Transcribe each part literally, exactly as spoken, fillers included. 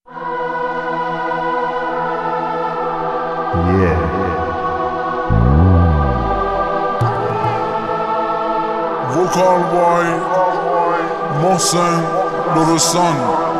Yeah. Vocal boy Mohsen Nursan.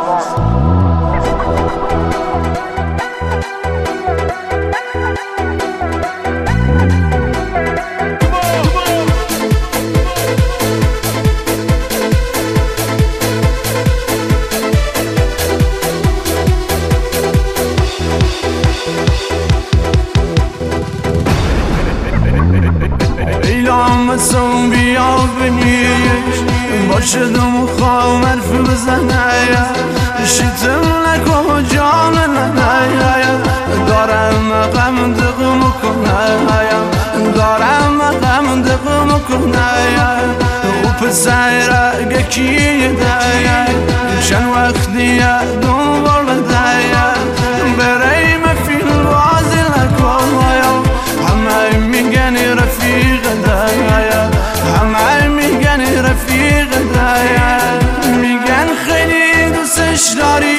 لامسم بیا بنیش باشدم و خوام حرف بزنه شیتم نکن جان ننه دارم غم دقم کنه دارم غم دقم کنه و پسر گکی ده چند وقتی دنبال ده برای مفیل بازی نکن همه میگن رفیق دایا همه میگن رفیق دایا میگن خیلی دوستش داری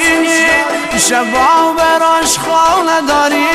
شبا براش خانه داری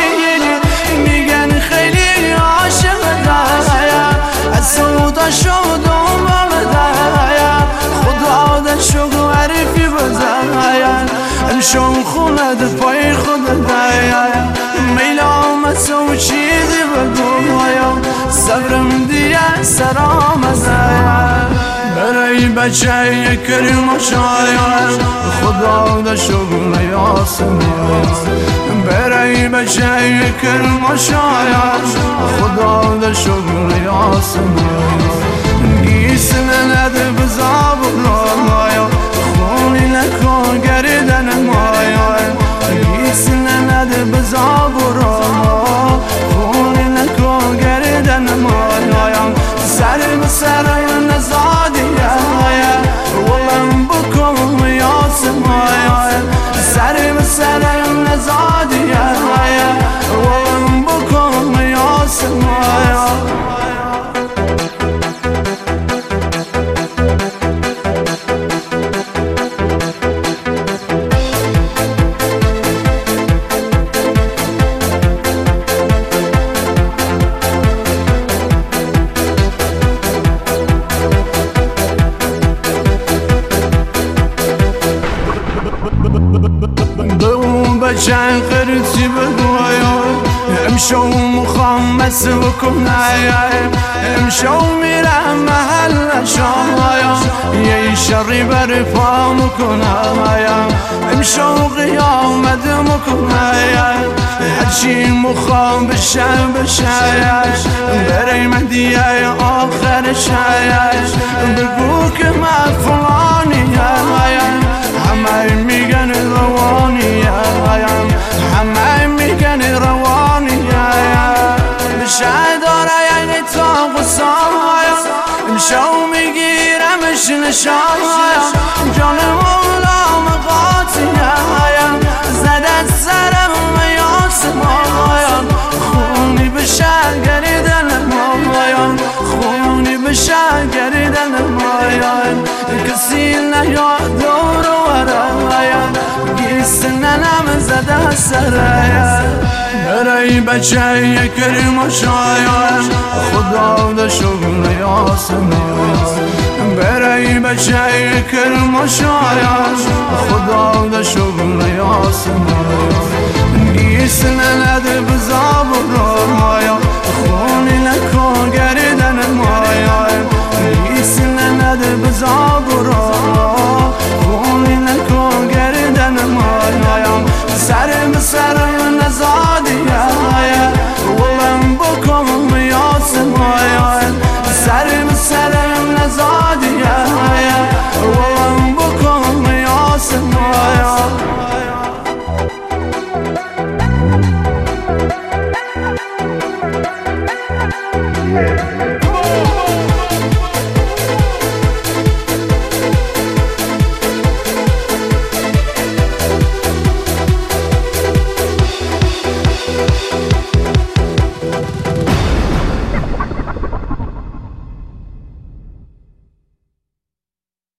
میگن خیلی عاشق دایا از سودا شد دنبال دایا خدا دشو عرفی بزایا امشون خونه ده پای خود دایا میلام سو چیزی بگویا صبرم دیگه سرام ازایا برای بچه کریم و شاید خدا ده شغل یاسمیا برای بچه کریم و شاید خدا ده شغل یاسمیا گیسنه نده بزاب مایا خونی نکن گردن مایا گیسنه نده بزاب ما خونی نکن گردن مایا سر بسر نزادی ولم بکن یاسمایا سر بسر نزادی ولم بکن یاسمایا بچن قرصی بگویا امشو مخمس بکنه امشو میرم محل شایا یه شری بر پا مکنه امشو قیامت مکنه هرچی مخم بشه بشه برای مهدیه آخر شاید بگو که من فلانی همه میگن روانی همه میگن روانی بشه داره یعنی تا قصایا امشو میگیرمش نشان جان مولا مقاطی زده سرم یاسمایا خونی بشه گریدن مایا خونی بشه گریدن مایا کسی نیاد دور ورایا گیسنه نم زده سرایا برای بچه کریم و شاید خدا ده شغل یاسمایا برای بچه کریم و شاید خدا ده شغل یاسمایا گیسنه نده بزاب مایا خونی نکن گردن مایا گیسنه نده بزاب خونی نکن گردن مایا سر بسر نزادی ولم بکن یاسمایا سر بسر نزادی ولم بکن یاسمایا Yeah.